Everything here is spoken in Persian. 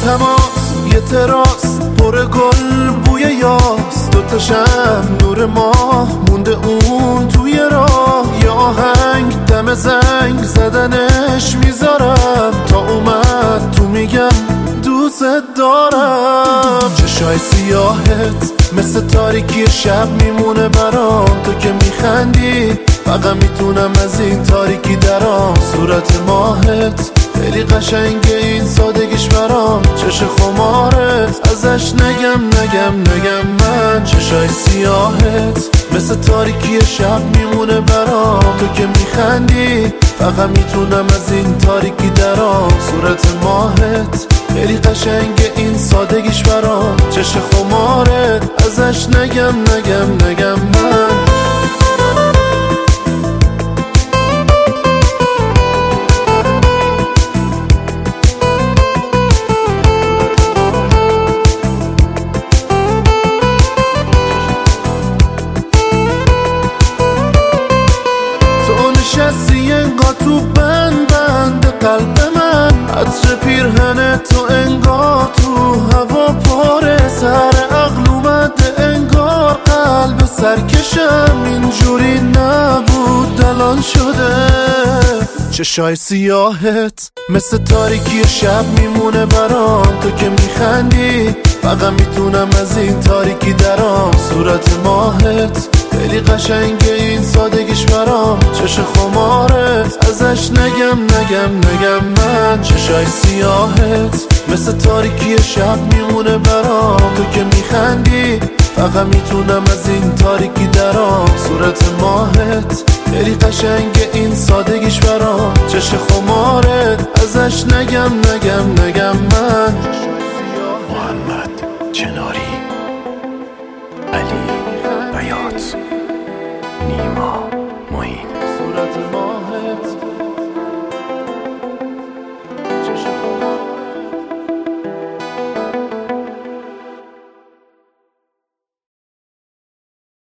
تماس یه تراس پر گل بوی یاس، دوتاشم نور ماه مونده اون توی راه. یه آهنگ دم زنگ زدنش میذارم، تا اومد تو میگم دوست دارم. چشای سیاهت مثل تاریکی شب میمونه برام، تو که میخندی فقط میتونم از این تاریکی درام. صورت ماهت خیلی قشنگه این سادگیش برام، چش خمارت ازش نگم من. چشای سیاهت مثل تاریکی شب میمونه برام، تو که میخندی فقط میتونم از این تاریکی درام. صورت ماهت خیلی قشنگه این سادگیش برام، چش خمارت ازش نگم من. نشستی انگار تو بند قلب من، عطر پیرهن تو انگار تو هوا پاره. سر عقل اومده انگار قلب سرکشم، اینجوری نبود الان شده. چشای سیاهت مثل تاریکی شب میمونه برام، تو که میخندی فقط میتونم از این تاریکی درام. صورت ماهت خیلی قشنگه این سادگیش برام، چش خمارت ازش نگم من. چشای سیاهت مثل تاریکی شب میمونه برام، تو که میخندی فقط میتونم از این تاریکی درام. صورت ماهت خیلی قشنگه این سادگیش برام، چش خمارت ازش نگم من.